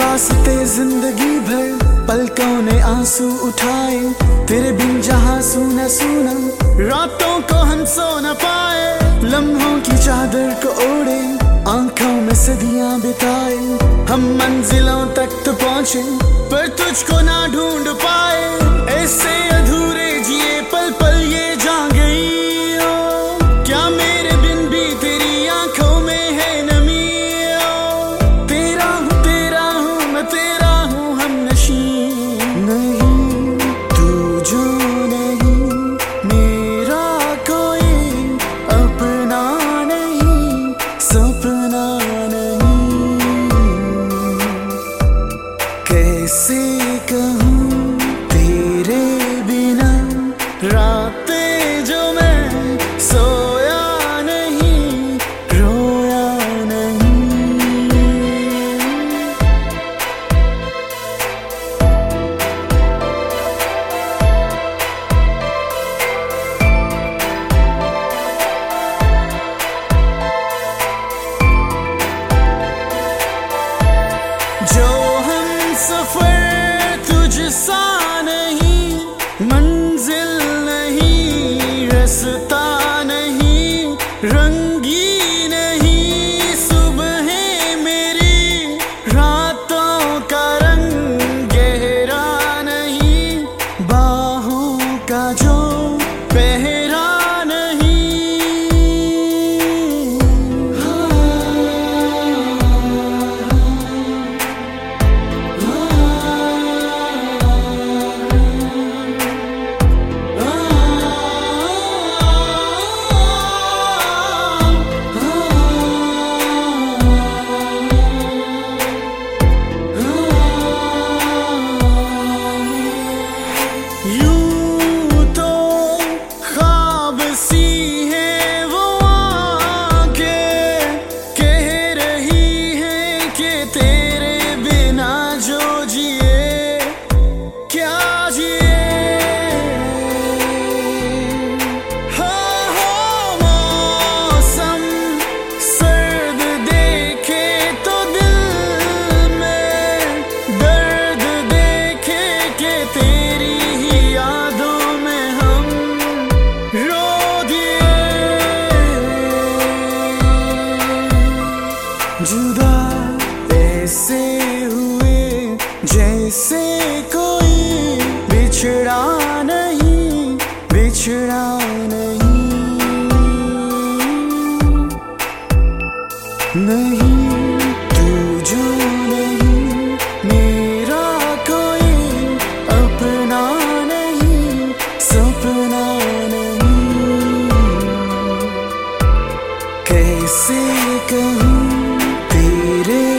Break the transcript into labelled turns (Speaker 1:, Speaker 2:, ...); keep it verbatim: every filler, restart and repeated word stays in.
Speaker 1: वास्ते जिंदगी भर पलकों ने आंसू उठाए, तेरे बिन जहां सूना सूना रातों को हम सो न पाए। लम्हों की चादर को ओढ़े आंखों में सदियां बिताए, हम मंजिलों तक तो पहुंचे पर तुझको ना ढूंढ पाए। ऐसे अधूरे जिए पल पल ये जा गई हो, क्या मेरे बिन भी तेरी आंखों में है नमी हो। तेरा हूँ तेरा हूँ मैं तेरा हूँ हम नशी नहीं, तू जो नहीं मेरा कोई अपना नहीं, सपना नहीं। कैसे कहूँ तेरे बिना रातें जो मैं सोया नहीं, रोया नहीं। जो हम सफर तुझसा नहीं, मंजिल नहीं रास्ता नहीं, रंगी नहीं सुबह मेरी, रातों का रंग गहरा नहीं, बाहों का जो पहरा नहीं। यूं तो ख्वाब सी है वो आंखें, कह रही है कि तेरे बिना जो जिए क्या जिए। हाँ हाँ मौसम सर्द देखे तो दिल में दर्द देखे कि तेरी यादों में हम रो दिए। जुदा ऐसे हुए जैसे कोई बिछड़ा नहीं, बिछड़ा नहीं। नहीं तू जो नहीं मेरा कोई अपना नहीं, सपना नहीं। कैसे कहूँ तेरे